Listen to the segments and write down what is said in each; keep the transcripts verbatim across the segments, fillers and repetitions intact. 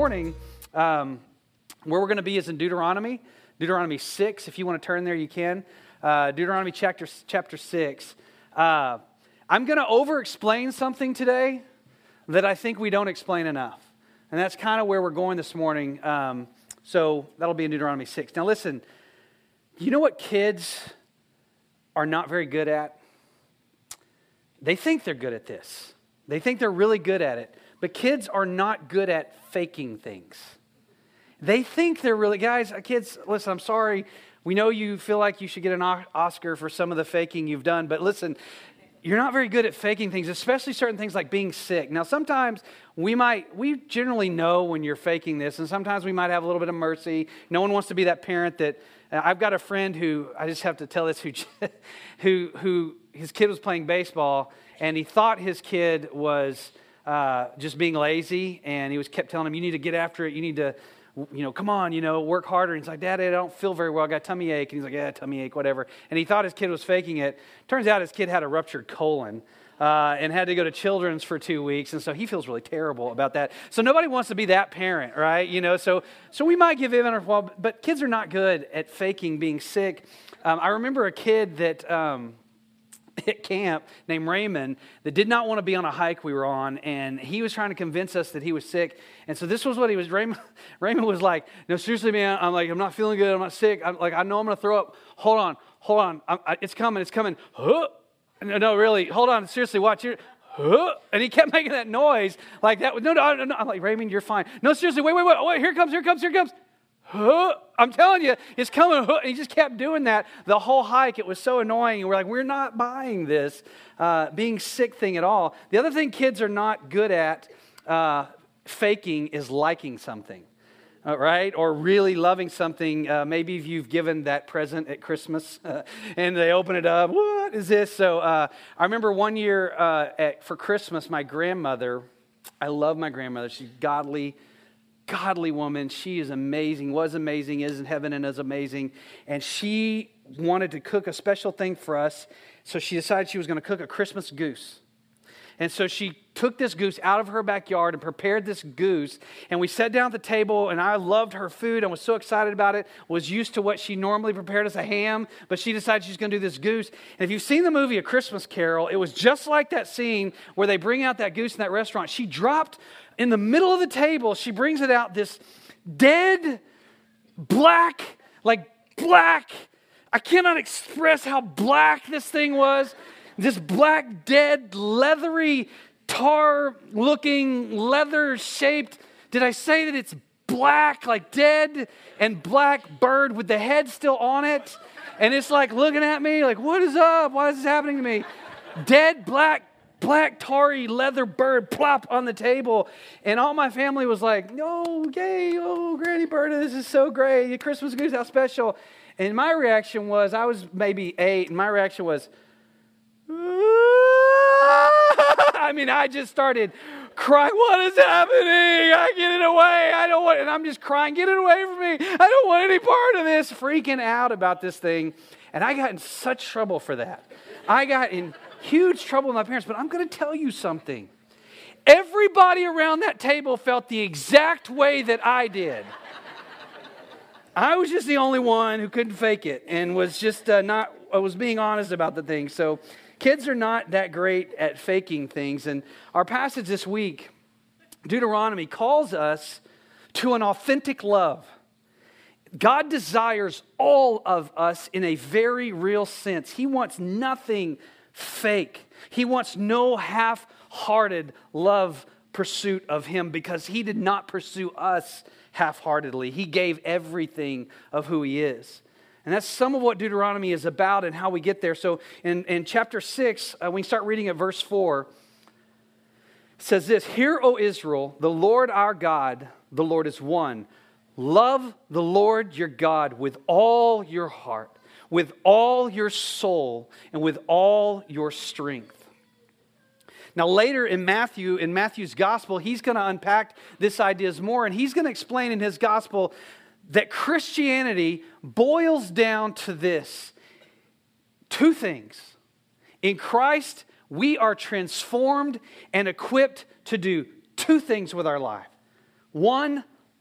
morning, um, where we're going to be is in Deuteronomy, Deuteronomy six. If you want to turn there, you can. Uh, Deuteronomy chapter chapter six. Uh, I'm going to over-explain something today that I think we don't explain enough. And that's kind of where we're going this morning. Um, so that'll be in Deuteronomy six. Now listen, you know what kids are not very good at? They think they're good at this. They think they're really good at it. But kids are not good at faking things. They think they're really, guys, kids, listen, I'm sorry. We know you feel like you should get an Oscar for some of the faking you've done. But listen, you're not very good at faking things, especially certain things like being sick. Now, sometimes we might, we generally know when you're faking this, and sometimes we might have a little bit of mercy. No one wants to be that parent that, uh, I've got a friend who, I just have to tell this, who, who, who his kid was playing baseball, and he thought his kid was uh, just being lazy, and he was kept telling him, you need to get after it, you need to, you know, come on, you know, work harder. And he's like, Dad, I don't feel very well. I got a tummy ache. And he's like, yeah, tummy ache, whatever. And he thought his kid was faking it. Turns out his kid had a ruptured colon uh, and had to go to Children's for two weeks. And so he feels really terrible about that. So nobody wants to be that parent, right? You know, so so we might give in a while, but kids are not good at faking being sick. Um, I remember a kid that... Um, at camp named Raymond that did not want to be on a hike we were on, and he was trying to convince us that he was sick. And so this was what he was, Raymond, Raymond was like, no, seriously, man, I'm like, I'm not feeling good, I'm not sick, I'm like, I know I'm going to throw up, hold on, hold on, I, I, it's coming, it's coming, huh? No, no, really, hold on, seriously, watch here, huh? And he kept making that noise like that, no, no, no, I'm like, Raymond, you're fine, no, seriously, wait, wait, wait, wait, here comes, here comes, here comes, huh? I'm telling you, it's coming. Huh? And he just kept doing that the whole hike. It was so annoying. And we're like, we're not buying this uh, being sick thing at all. The other thing kids are not good at uh, faking is liking something, uh, right? Or really loving something. Uh, maybe if you've given that present at Christmas uh, and they open it up, what is this? So uh, I remember one year uh, at, for Christmas, my grandmother, I love my grandmother. She's godly, godly woman. She is amazing, was amazing, is in heaven and is amazing. And she wanted to cook a special thing for us. So she decided she was going to cook a Christmas goose. And so she took this goose out of her backyard and prepared this goose. And we sat down at the table, and I loved her food and was so excited about it. Was used to what she normally prepared as a ham, but she decided she's going to do this goose. And if you've seen the movie A Christmas Carol, it was just like that scene where they bring out that goose in that restaurant. She dropped in the middle of the table, she brings it out, this dead, black, like black. I cannot express how black this thing was. This black, dead, leathery, tar-looking, leather-shaped. Did I say that it's black, like dead and black bird with the head still on it? And it's like looking at me like, what is up? Why is this happening to me? Dead, black, black, tarry, leather bird plop on the table. And all my family was like, oh, yay, oh, Granny Berta, this is so great. Your Christmas goose, how special. And my reaction was, I was maybe eight, and my reaction was, I mean, I just started crying. What is happening? I get it away. I don't want it. And I'm just crying. Get it away from me. I don't want any part of this. Freaking out about this thing. And I got in such trouble for that. I got in huge trouble with my parents. But I'm going to tell you something. Everybody around that table felt the exact way that I did. I was just the only one who couldn't fake it and was just uh, not, I was being honest about the thing. So kids are not that great at faking things. And our passage this week, Deuteronomy, calls us to an authentic love. God desires all of us in a very real sense. He wants nothing fake. He wants no half-hearted love pursuit of Him because He did not pursue us half-heartedly. He gave everything of who He is. And that's some of what Deuteronomy is about and how we get there. So in, in chapter six, uh, we start reading at verse four. It says this, Hear, O Israel, the Lord our God, the Lord is one. Love the Lord your God with all your heart, with all your soul, and with all your strength. Now later in Matthew, in Matthew's gospel, he's going to unpack this ideas more, and he's going to explain in his gospel that Christianity boils down to this. Two things. In Christ, we are transformed and equipped to do two things with our life. One,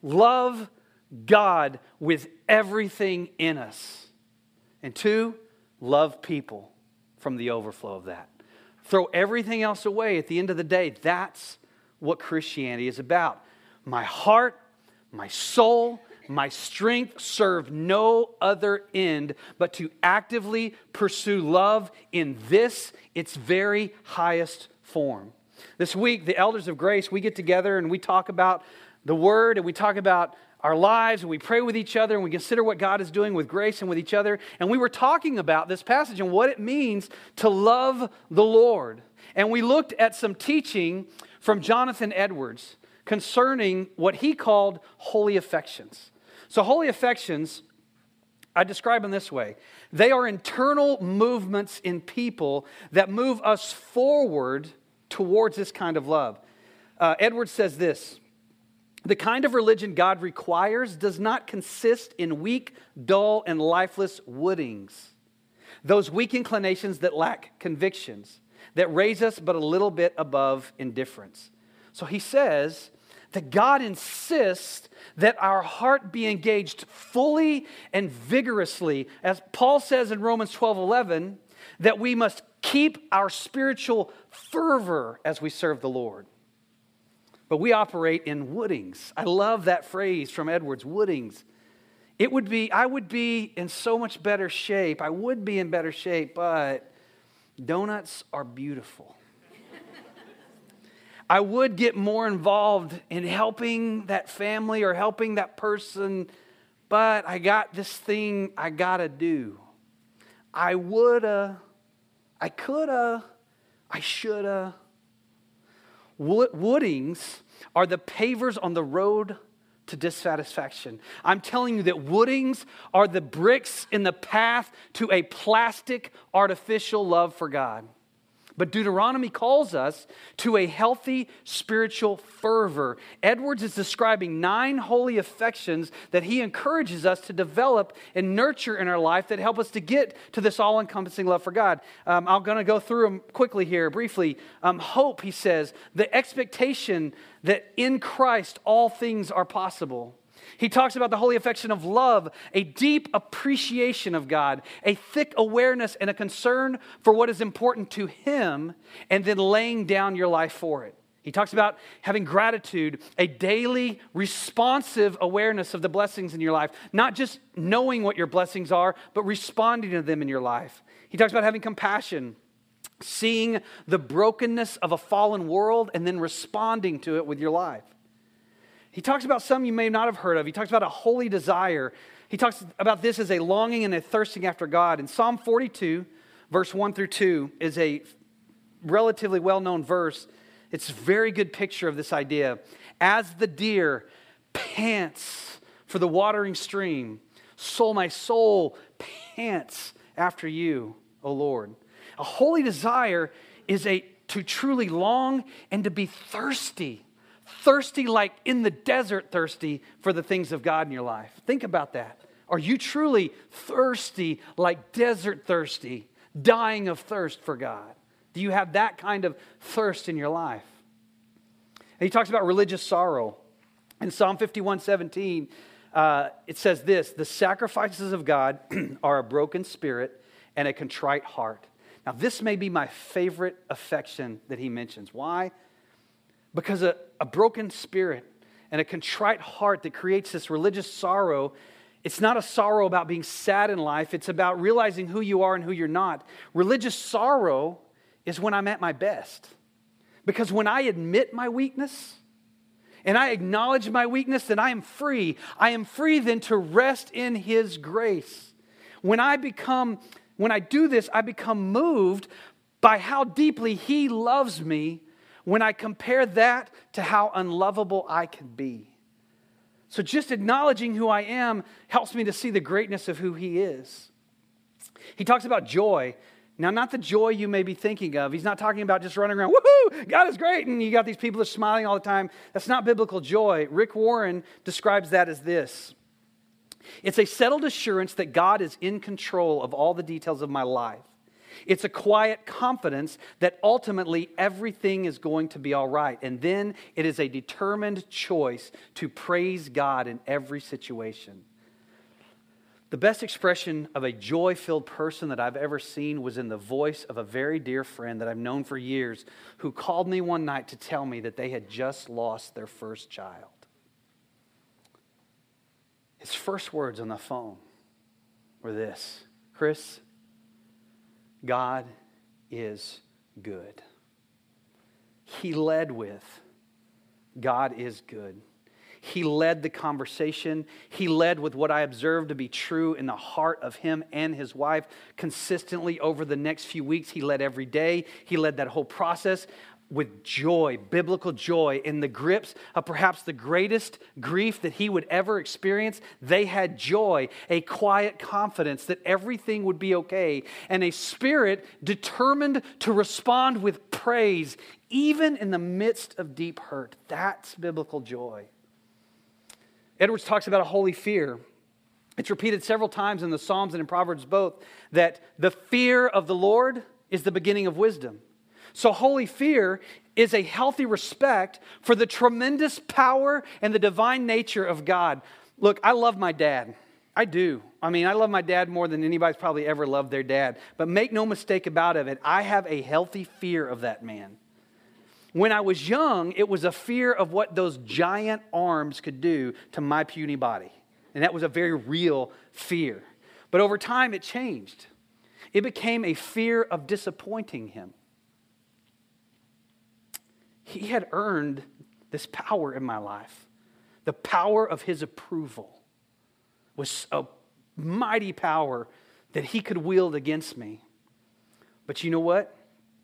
love God with everything in us. And two, love people from the overflow of that. Throw everything else away at the end of the day. That's what Christianity is about. My heart, my soul, my strength serve no other end but to actively pursue love in this, its very highest form. This week, the Elders of Grace, we get together and we talk about the Word and we talk about our lives and we pray with each other and we consider what God is doing with grace and with each other. And we were talking about this passage and what it means to love the Lord. And we looked at some teaching from Jonathan Edwards concerning what he called holy affections. So holy affections, I describe them this way. They are internal movements in people that move us forward towards this kind of love. Uh, Edwards says this: the kind of religion God requires does not consist in weak, dull, and lifeless woodings. Those weak inclinations that lack convictions, that raise us but a little bit above indifference. So he says that God insists that our heart be engaged fully and vigorously. As Paul says in Romans twelve eleven, that we must keep our spiritual fervor as we serve the Lord. But we operate in woodings. I love that phrase from Edwards, woodings. It would be, I would be in so much better shape. I would be in better shape, but donuts are beautiful. I would get more involved in helping that family or helping that person, but I got this thing I gotta do. I woulda, I coulda, I shoulda. Woodings are the pavers on the road to dissatisfaction. I'm telling you that woodings are the bricks in the path to a plastic, artificial love for God. But Deuteronomy calls us to a healthy spiritual fervor. Edwards is describing nine holy affections that he encourages us to develop and nurture in our life that help us to get to this all-encompassing love for God. Um, I'm going to go through them quickly here, briefly. Um, hope, he says, the expectation that in Christ all things are possible. He talks about the holy affection of love, a deep appreciation of God, a thick awareness and a concern for what is important to Him, and then laying down your life for it. He talks about having gratitude, a daily responsive awareness of the blessings in your life, not just knowing what your blessings are, but responding to them in your life. He talks about having compassion, seeing the brokenness of a fallen world, and then responding to it with your life. He talks about some you may not have heard of. He talks about a holy desire. He talks about this as a longing and a thirsting after God. In Psalm forty-two, verse one through two, is a relatively well-known verse. It's a very good picture of this idea. As the deer pants for the watering stream, so my soul pants after you, O Lord. A holy desire is a to truly long and to be thirsty. Thirsty like in the desert thirsty for the things of God in your life. Think about that. Are you truly thirsty like desert thirsty, dying of thirst for God? Do you have that kind of thirst in your life? And he talks about religious sorrow. In Psalm fifty-one seventeen, uh, it says this: the sacrifices of God are a broken spirit and a contrite heart. Now, this may be my favorite affection that he mentions. Why? Because a, a broken spirit and a contrite heart that creates this religious sorrow, it's not a sorrow about being sad in life. It's about realizing who you are and who you're not. Religious sorrow is when I'm at my best. Because when I admit my weakness and I acknowledge my weakness, then I am free. I am free then to rest in His grace. When I become, when I do this, I become moved by how deeply He loves me when I compare that to how unlovable I can be. So just acknowledging who I am helps me to see the greatness of who He is. He talks about joy. Now, not the joy you may be thinking of. He's not talking about just running around, woohoo, God is great, and you got these people that are smiling all the time. That's not biblical joy. Rick Warren describes that as this: it's a settled assurance that God is in control of all the details of my life. It's a quiet confidence that ultimately everything is going to be all right. And then it is a determined choice to praise God in every situation. The best expression of a joy-filled person that I've ever seen was in the voice of a very dear friend that I've known for years, who called me one night to tell me that they had just lost their first child. His first words on the phone were this: Chris, God is good. He led with, God is good. He led the conversation. He led with what I observed to be true in the heart of him and his wife consistently over the next few weeks. He led every day. He led that whole process with joy, biblical joy, in the grips of perhaps the greatest grief that he would ever experience. They had joy, a quiet confidence that everything would be okay, and a spirit determined to respond with praise, even in the midst of deep hurt. That's biblical joy. Edwards talks about a holy fear. It's repeated several times in the Psalms and in Proverbs both, that the fear of the Lord is the beginning of wisdom. So holy fear is a healthy respect for the tremendous power and the divine nature of God. Look, I love my dad. I do. I mean, I love my dad more than anybody's probably ever loved their dad. But make no mistake about it, I have a healthy fear of that man. When I was young, it was a fear of what those giant arms could do to my puny body. And that was a very real fear. But over time, it changed. It became a fear of disappointing him. He had earned this power in my life. The power of his approval was a mighty power that he could wield against me. But you know what?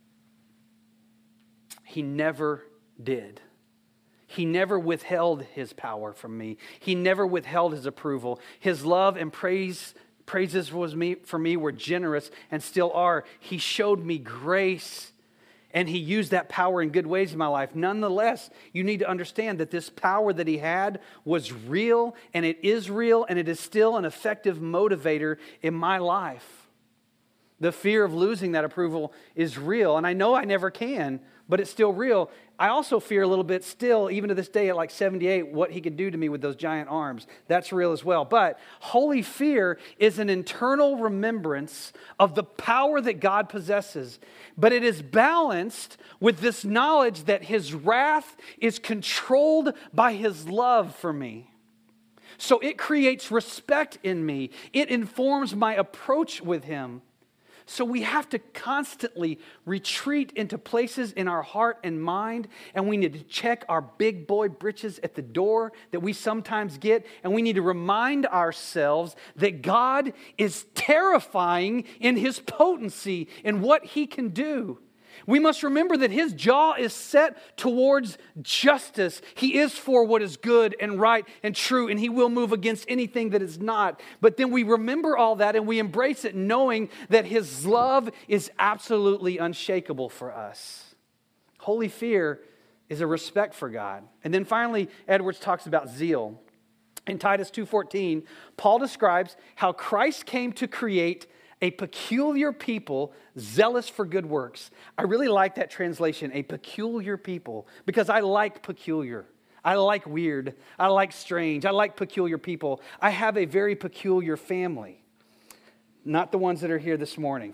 He never did. He never withheld his power from me. He never withheld his approval. His love and praise, praises was me, for me were generous and still are. He showed me grace, and he used that power in good ways in my life. Nonetheless, you need to understand that this power that he had was real, and it is real, and it is still an effective motivator in my life. The fear of losing that approval is real, and I know I never can, but it's still real. I also fear a little bit still, even to this day at like seventy-eight, what he could do to me with those giant arms. That's real as well. But holy fear is an internal remembrance of the power that God possesses. But it is balanced with this knowledge that his wrath is controlled by his love for me. So it creates respect in me. It informs my approach with him. So we have to constantly retreat into places in our heart and mind, and we need to check our big boy britches at the door that we sometimes get, and we need to remind ourselves that God is terrifying in his potency and what he can do. We must remember that his jaw is set towards justice. He is for what is good and right and true, and he will move against anything that is not. But then we remember all that and we embrace it, knowing that his love is absolutely unshakable for us. Holy fear is a respect for God. And then finally, Edwards talks about zeal. In Titus two fourteen, Paul describes how Christ came to create a peculiar people zealous for good works. I really like that translation, a peculiar people, because I like peculiar. I like weird. I like strange. I like peculiar people. I have a very peculiar family. Not the ones that are here this morning.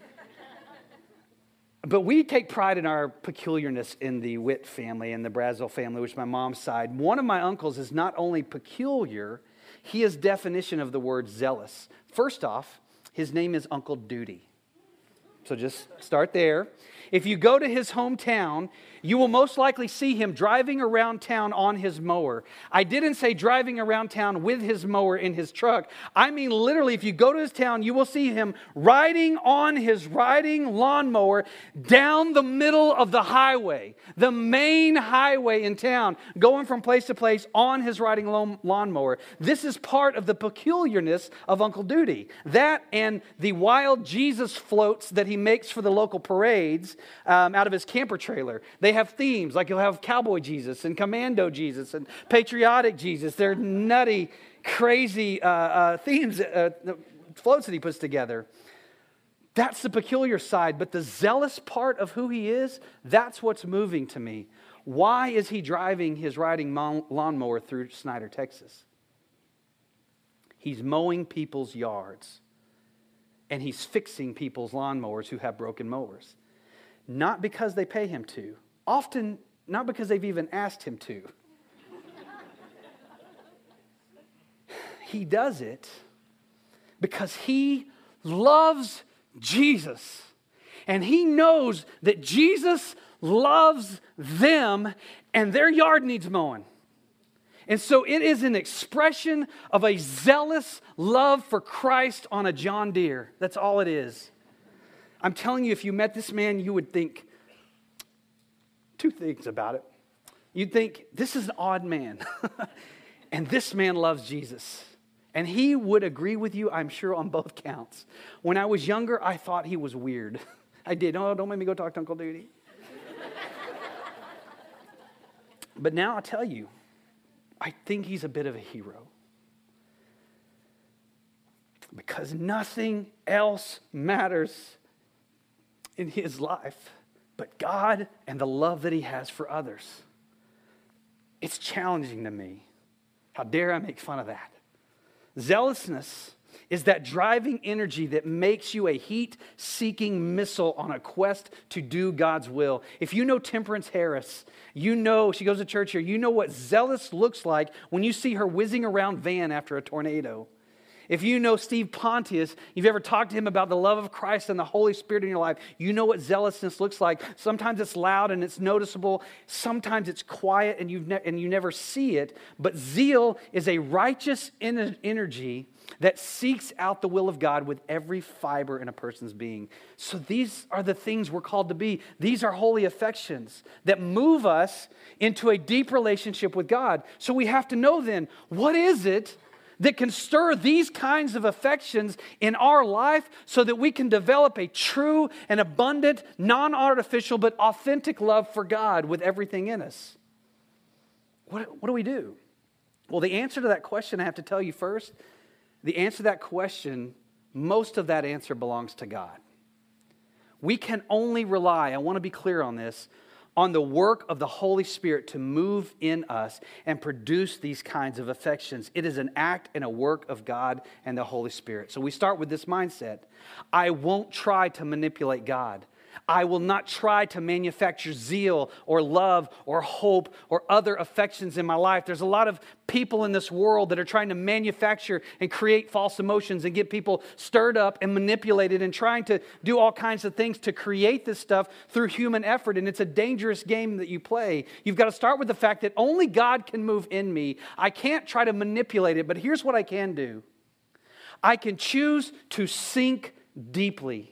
But we take pride in our peculiarness in the Witt family and the Brazel family, which is my mom's side. One of my uncles is not only peculiar, he is definition of the word zealous. First off, his name is Uncle Duty. So just start there. If you go to his hometown, you will most likely see him driving around town on his mower. I didn't say driving around town with his mower in his truck. I mean literally, if you go to his town, you will see him riding on his riding lawnmower down the middle of the highway, the main highway in town, going from place to place on his riding lawn- lawnmower. This is part of the peculiarness of Uncle Duty. That and the wild Jesus floats that he makes for the local parades um, out of his camper trailer. They have themes, like you'll have Cowboy Jesus and Commando Jesus and Patriotic Jesus. They're nutty, crazy uh, uh, themes, uh, floats that he puts together. That's the peculiar side, but the zealous part of who he is, that's what's moving to me. Why is he driving his riding lawnmower through Snyder, Texas? He's mowing people's yards, and he's fixing people's lawnmowers who have broken mowers. Not because they pay him to, often not because they've even asked him to. He does it because he loves Jesus. And he knows that Jesus loves them and their yard needs mowing. And so it is an expression of a zealous love for Christ on a John Deere. That's all it is. I'm telling you, if you met this man, you would think two things about it. You'd think, this is an odd man. And this man loves Jesus. And he would agree with you, I'm sure, on both counts. When I was younger, I thought he was weird. I did. Oh, don't make me go talk to Uncle Duty. But now I'll tell you, I think he's a bit of a hero. Because nothing else matters in his life but God and the love that he has for others. It's challenging to me. How dare I make fun of that? Zealousness is that driving energy that makes you a heat-seeking missile on a quest to do God's will. If you know Temperance Harris, you know, she goes to church here, you know what zealous looks like when you see her whizzing around van after a tornado. If you know Steve Pontius, you've ever talked to him about the love of Christ and the Holy Spirit in your life, you know what zealousness looks like. Sometimes it's loud and it's noticeable. Sometimes it's quiet and, you've ne- and you never see it. But zeal is a righteous en- energy that seeks out the will of God with every fiber in a person's being. So these are the things we're called to be. These are holy affections that move us into a deep relationship with God. So we have to know then, what is it that can stir these kinds of affections in our life so that we can develop a true and abundant, non-artificial, but authentic love for God with everything in us? What, what do we do? Well, the answer to that question, I have to tell you first, the answer to that question, most of that answer belongs to God. We can only rely, I want to be clear on this, on the work of the Holy Spirit to move in us and produce these kinds of affections. It is an act and a work of God and the Holy Spirit. So we start with this mindset. I won't try to manipulate God. I will not try to manufacture zeal or love or hope or other affections in my life. There's a lot of people in this world that are trying to manufacture and create false emotions and get people stirred up and manipulated and trying to do all kinds of things to create this stuff through human effort. And it's a dangerous game that you play. You've got to start with the fact that only God can move in me. I can't try to manipulate it, but here's what I can do. I can choose to sink deeply.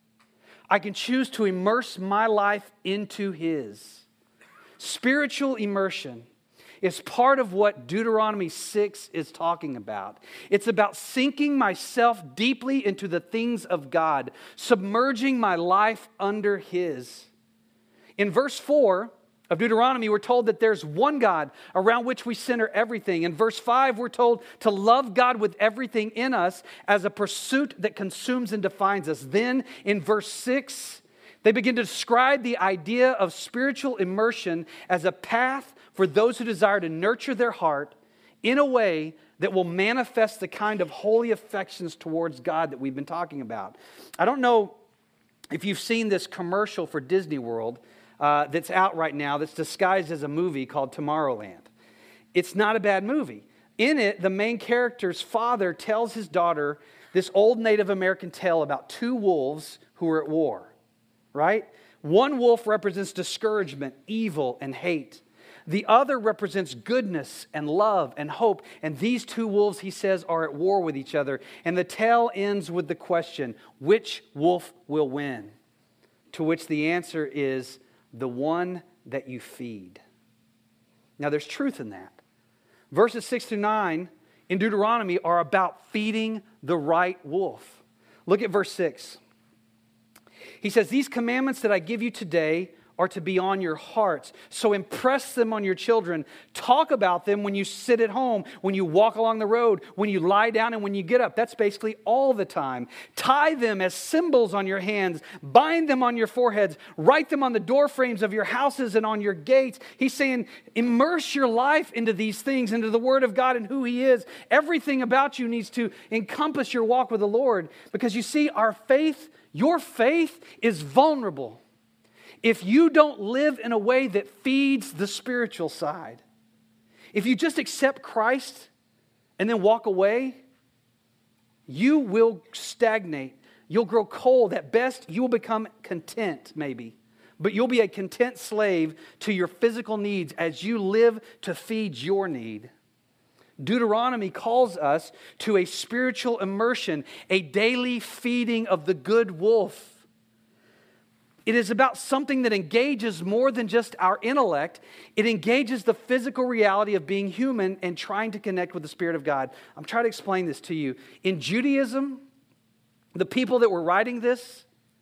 I can choose to immerse my life into His. Spiritual immersion is part of what Deuteronomy six is talking about. It's about sinking myself deeply into the things of God, submerging my life under His. In verse four of Deuteronomy, we're told that there's one God around which we center everything. In verse five, we're told to love God with everything in us as a pursuit that consumes and defines us. Then in verse six, they begin to describe the idea of spiritual immersion as a path for those who desire to nurture their heart in a way that will manifest the kind of holy affections towards God that we've been talking about. I don't know if you've seen this commercial for Disney World Uh, that's out right now that's disguised as a movie called Tomorrowland. It's not a bad movie. In it, the main character's father tells his daughter this old Native American tale about two wolves who are at war, right? One wolf represents discouragement, evil, and hate. The other represents goodness and love and hope. And these two wolves, he says, are at war with each other. And the tale ends with the question, which wolf will win? To which the answer is, the one that you feed. Now there's truth in that. Verses six through nine in Deuteronomy are about feeding the right wolf. Look at verse six. He says, these commandments that I give you today are to be on your hearts. So impress them on your children. Talk about them when you sit at home, when you walk along the road, when you lie down, and when you get up. That's basically all the time. Tie them as symbols on your hands. Bind them on your foreheads. Write them on the door frames of your houses and on your gates. He's saying, immerse your life into these things, into the Word of God and who He is. Everything about you needs to encompass your walk with the Lord, because you see, our faith, your faith is vulnerable if you don't live in a way that feeds the spiritual side. If you just accept Christ and then walk away, you will stagnate. You'll grow cold. At best, you will become content, maybe. But you'll be a content slave to your physical needs as you live to feed your need. Deuteronomy calls us to a spiritual immersion, a daily feeding of the good wolf. It is about something that engages more than just our intellect. It engages the physical reality of being human and trying to connect with the Spirit of God. I'm trying to explain this to you. In Judaism, the people that were writing this,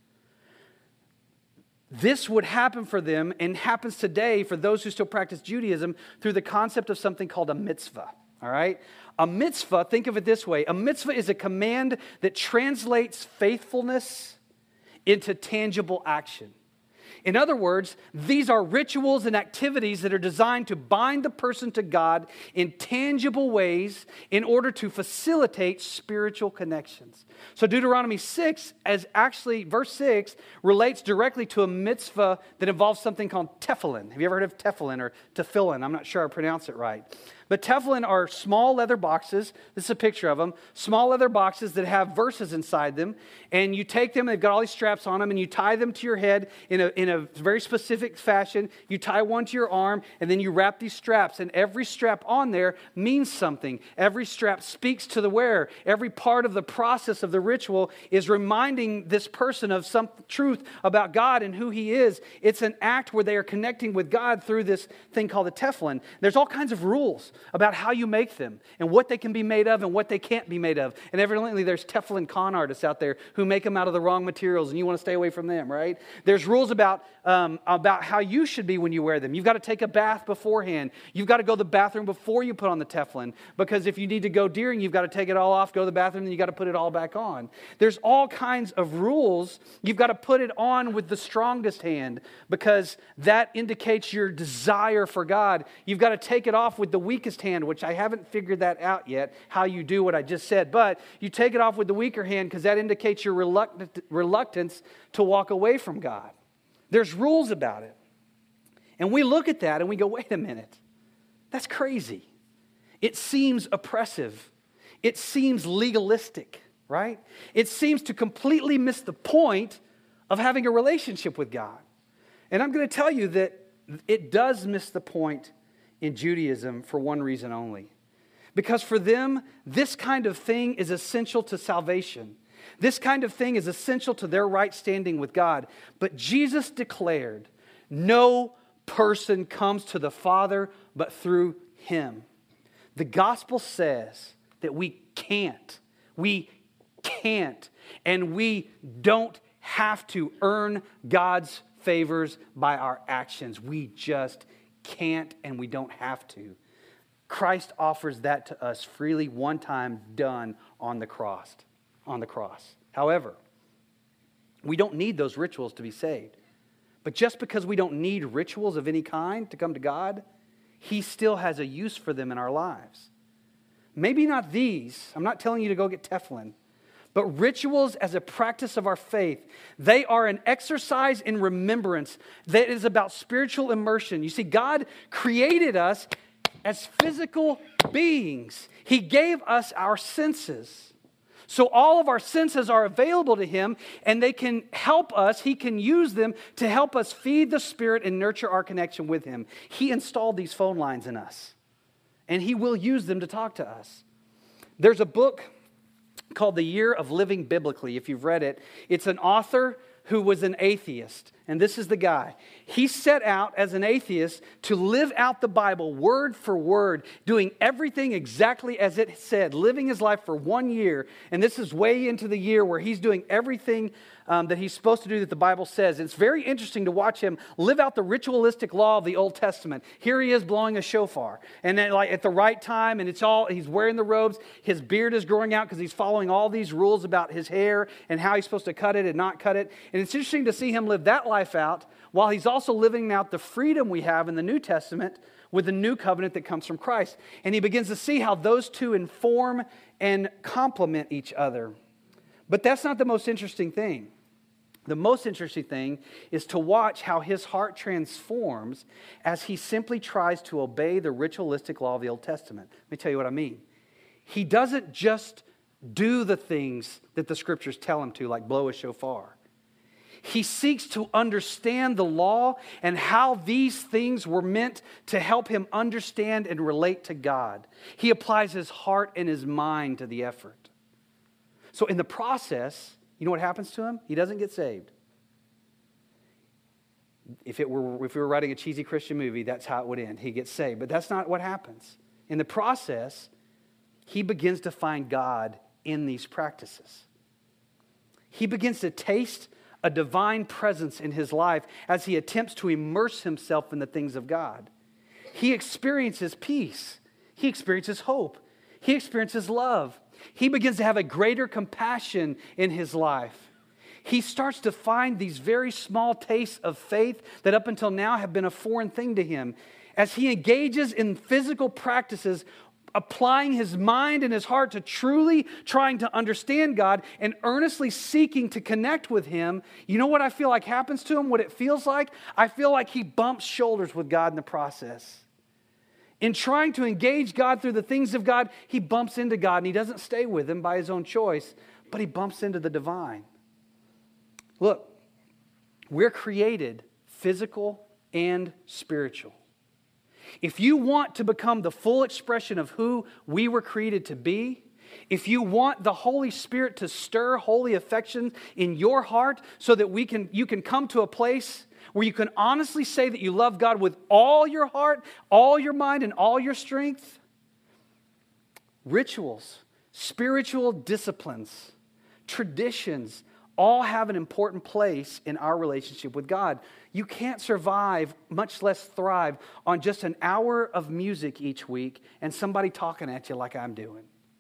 this would happen for them and happens today for those who still practice Judaism through the concept of something called a mitzvah. All right? A mitzvah, think of it this way. A mitzvah is a command that translates faithfulness into tangible action. In other words, these are rituals and activities that are designed to bind the person to God in tangible ways in order to facilitate spiritual connections. So Deuteronomy six, as actually verse six, relates directly to a mitzvah that involves something called tefillin. Have you ever heard of tefillin or tefillin? I'm not sure I pronounce it right. But tefillin are small leather boxes. This is a picture of them. Small leather boxes that have verses inside them. And you take them, they've got all these straps on them, and you tie them to your head in a, in a very specific fashion. You tie one to your arm, and then you wrap these straps. And every strap on there means something. Every strap speaks to the wearer. Every part of the process of the ritual is reminding this person of some truth about God and who He is. It's an act where they are connecting with God through this thing called the tefillin. There's all kinds of rules about how you make them and what they can be made of and what they can't be made of. And evidently there's tefillin con artists out there who make them out of the wrong materials, and you want to stay away from them, right? There's rules about um, about how you should be when you wear them. You've got to take a bath beforehand. You've got to go to the bathroom before you put on the tefillin, because if you need to go deering, you've got to take it all off, go to the bathroom, then you've got to put it all back on. There's all kinds of rules. You've got to put it on with the strongest hand, because that indicates your desire for God. You've got to take it off with the weakest hand, which I haven't figured that out yet, how you do what I just said. But you take it off with the weaker hand because that indicates your reluctant, reluctance to walk away from God. There's rules about it. And we look at that and we go, wait a minute. That's crazy. It seems oppressive. It seems legalistic, right? It seems to completely miss the point of having a relationship with God. And I'm going to tell you that it does miss the point in Judaism for one reason only. Because for them, this kind of thing is essential to salvation. This kind of thing is essential to their right standing with God. But Jesus declared, no person comes to the Father but through Him. The gospel says that we can't, we can't, and we don't have to earn God's favors by our actions. We just can't, and we don't have to. Christ offers that to us freely, one time, done on the cross. On the cross. However, we don't need those rituals to be saved. But just because we don't need rituals of any kind to come to God, He still has a use for them in our lives. Maybe not these. I'm not telling you to go get tefillin. But rituals as a practice of our faith, they are an exercise in remembrance that is about spiritual immersion. You see, God created us as physical beings. He gave us our senses. So all of our senses are available to Him, and they can help us. He can use them to help us feed the Spirit and nurture our connection with Him. He installed these phone lines in us, and He will use them to talk to us. There's a book called The Year of Living Biblically, if you've read it. It's an author who was an atheist, and this is the guy. He set out as an atheist to live out the Bible word for word, doing everything exactly as it said, living his life for one year, and this is way into the year where he's doing everything um, that he's supposed to do that the Bible says. It's very interesting to watch him live out the ritualistic law of the Old Testament. Here he is blowing a shofar, and then like at the right time, and it's all, he's wearing the robes, his beard is growing out because he's following all these rules about his hair and how he's supposed to cut it and not cut it. And it's interesting to see him live that life out while he's also living out the freedom we have in the New Testament with the new covenant that comes from Christ. And he begins to see how those two inform and complement each other. But that's not the most interesting thing. The most interesting thing is to watch how his heart transforms as he simply tries to obey the ritualistic law of the Old Testament. Let me tell you what I mean. He doesn't just do the things that the Scriptures tell him to, like blow a shofar. He seeks to understand the law and how these things were meant to help him understand and relate to God. He applies his heart and his mind to the effort. So in the process, you know what happens to him? He doesn't get saved. If it were, if we were writing a cheesy Christian movie, that's how it would end. He gets saved. But that's not what happens. In the process, he begins to find God in these practices. He begins to taste a divine presence in his life as he attempts to immerse himself in the things of God. He experiences peace. He experiences hope. He experiences love. He begins to have a greater compassion in his life. He starts to find these very small tastes of faith that up until now have been a foreign thing to him. As he engages in physical practices, applying his mind and his heart to truly trying to understand God and earnestly seeking to connect with Him, you know what I feel like happens to him? What it feels like? I feel like he bumps shoulders with God in the process. In trying to engage God through the things of God, he bumps into God, and he doesn't stay with Him by his own choice, but he bumps into the divine. Look, we're created physical and spiritual. If you want to become the full expression of who we were created to be, if you want the Holy Spirit to stir holy affection in your heart so that we can, you can come to a place where you can honestly say that you love God with all your heart, all your mind, and all your strength, rituals, spiritual disciplines, traditions, all have an important place in our relationship with God. You can't survive, much less thrive, on just an hour of music each week and somebody talking at you like I'm doing.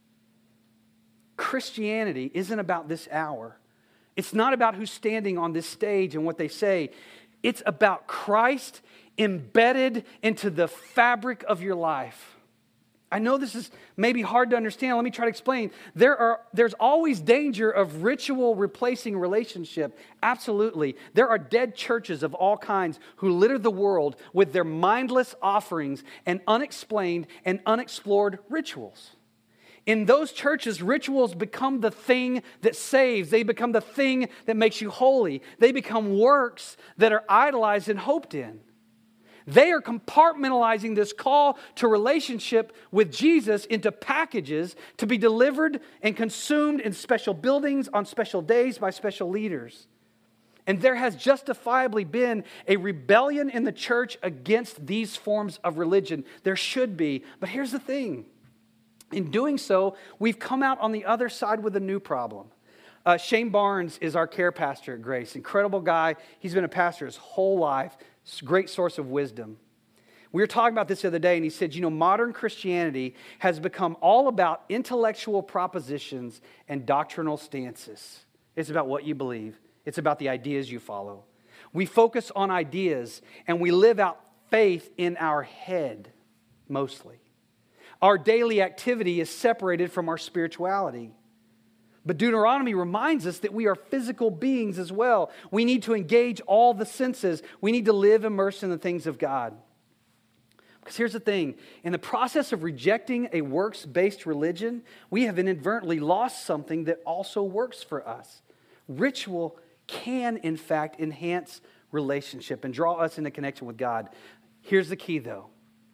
Christianity isn't about this hour. It's not about who's standing on this stage and what they say. It's about Christ embedded into the fabric of your life. I know this is maybe hard to understand. Let me try to explain. There are, there's always danger of ritual replacing relationship. Absolutely. There are dead churches of all kinds who litter the world with their mindless offerings and unexplained and unexplored rituals. In those churches, rituals become the thing that saves. They become the thing that makes you holy. They become works that are idolized and hoped in. They are compartmentalizing this call to relationship with Jesus into packages to be delivered and consumed in special buildings on special days by special leaders. And there has justifiably been a rebellion in the church against these forms of religion. There should be. But here's the thing. In doing so, we've come out on the other side with a new problem. Uh, Shane Barnes is our care pastor at Grace. Incredible guy. He's been a pastor his whole life. Great source of wisdom. We were talking about this the other day, and he said, you know, modern Christianity has become all about intellectual propositions and doctrinal stances. It's about what you believe. It's about the ideas you follow. We focus on ideas, and we live out faith in our head, mostly. Our daily activity is separated from our spirituality. But Deuteronomy reminds us that we are physical beings as well. We need to engage all the senses. We need to live immersed in the things of God. Because here's the thing. In the process of rejecting a works-based religion, we have inadvertently lost something that also works for us. Ritual can, in fact, enhance relationship and draw us into connection with God. Here's the key, though.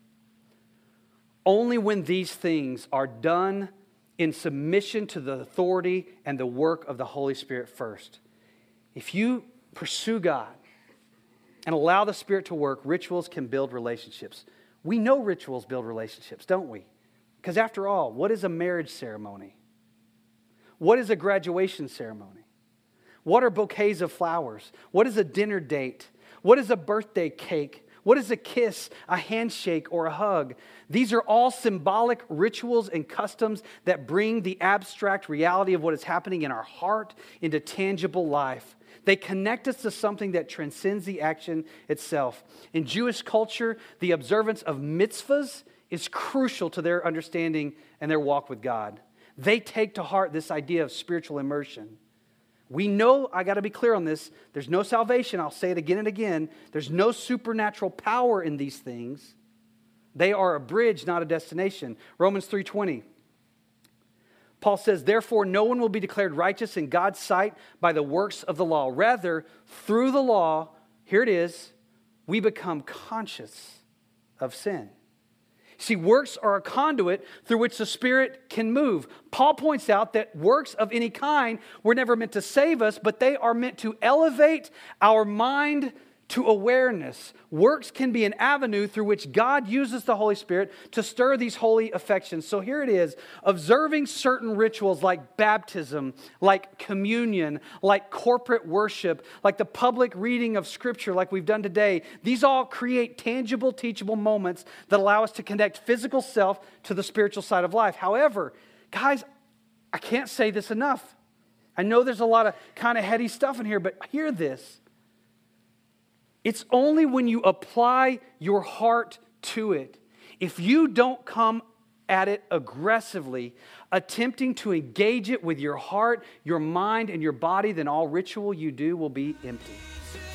Only when these things are done in submission to the authority and the work of the Holy Spirit first. If you pursue God and allow the Spirit to work, rituals can build relationships. We know rituals build relationships, don't we? Because after all, what is a marriage ceremony? What is a graduation ceremony? What are bouquets of flowers? What is a dinner date? What is a birthday cake? What is a kiss, a handshake, or a hug? These are all symbolic rituals and customs that bring the abstract reality of what is happening in our heart into tangible life. They connect us to something that transcends the action itself. In Jewish culture, the observance of mitzvahs is crucial to their understanding and their walk with God. They take to heart this idea of spiritual immersion. We know, I got to be clear on this, there's no salvation. I'll say it again and again. There's no supernatural power in these things. They are a bridge, not a destination. Romans three twenty. Paul says, therefore, no one will be declared righteous in God's sight by the works of the law. Rather, through the law, here it is, we become conscious of sin. See, works are a conduit through which the Spirit can move. Paul points out that works of any kind were never meant to save us, but they are meant to elevate our mind to awareness. Works can be an avenue through which God uses the Holy Spirit to stir these holy affections. So here it is, observing certain rituals like baptism, like communion, like corporate worship, like the public reading of Scripture like we've done today. These all create tangible, teachable moments that allow us to connect physical self to the spiritual side of life. However, guys, I can't say this enough. I know there's a lot of kind of heady stuff in here, but hear this. It's only when you apply your heart to it. If you don't come at it aggressively, attempting to engage it with your heart, your mind, and your body, then all ritual you do will be empty.